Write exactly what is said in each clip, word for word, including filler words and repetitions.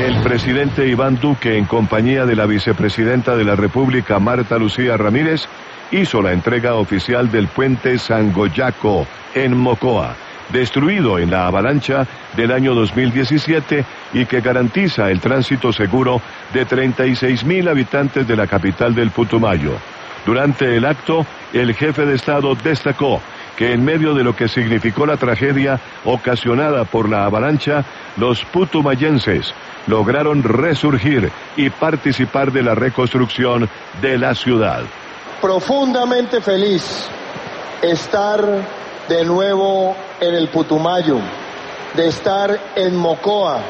El presidente Iván Duque, en compañía de la vicepresidenta de la República, Marta Lucía Ramírez, hizo la entrega oficial del puente Sangoyaco en Mocoa, destruido en la avalancha del año dos mil diecisiete y que garantiza el tránsito seguro de treinta y seis mil habitantes de la capital del Putumayo. Durante el acto, el jefe de Estado destacó que en medio de lo que significó la tragedia ocasionada por la avalancha, los putumayenses lograron resurgir y participar de la reconstrucción de la ciudad. Profundamente feliz estar de nuevo en el Putumayo, de estar en Mocoa,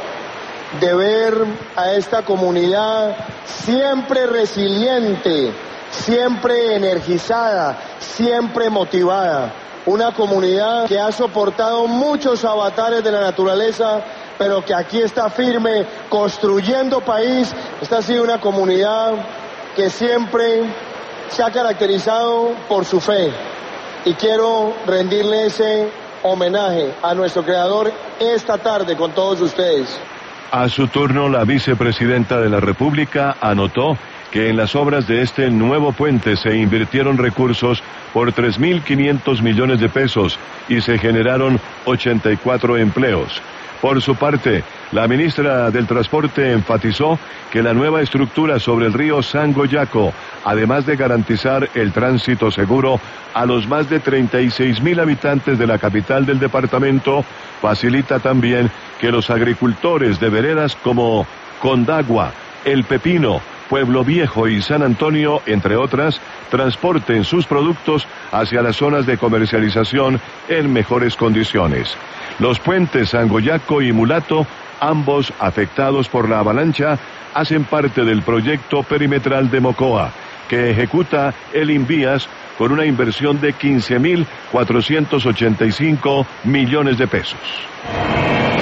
de ver a esta comunidad siempre resiliente, siempre energizada, siempre motivada. Una comunidad que ha soportado muchos avatares de la naturaleza, pero que aquí está firme, construyendo país. Esta ha sido una comunidad que siempre se ha caracterizado por su fe. Y quiero rendirle ese homenaje a nuestro creador esta tarde con todos ustedes. A su turno, la vicepresidenta de la República anotó que en las obras de este nuevo puente se invirtieron recursos por tres mil quinientos millones de pesos y se generaron ochenta y cuatro empleos. Por su parte, la ministra del Transporte enfatizó que la nueva estructura sobre el río Sangoyaco, además de garantizar el tránsito seguro a los más de treinta y seis mil habitantes de la capital del departamento, facilita también que los agricultores de veredas como Condagua, El Pepino, Pueblo Viejo y San Antonio, entre otras, transporten sus productos hacia las zonas de comercialización en mejores condiciones. Los puentes Sangoyaco y Mulato, ambos afectados por la avalancha, hacen parte del proyecto perimetral de Mocoa, que ejecuta el Invías con una inversión de quince mil cuatrocientos ochenta y cinco millones de pesos.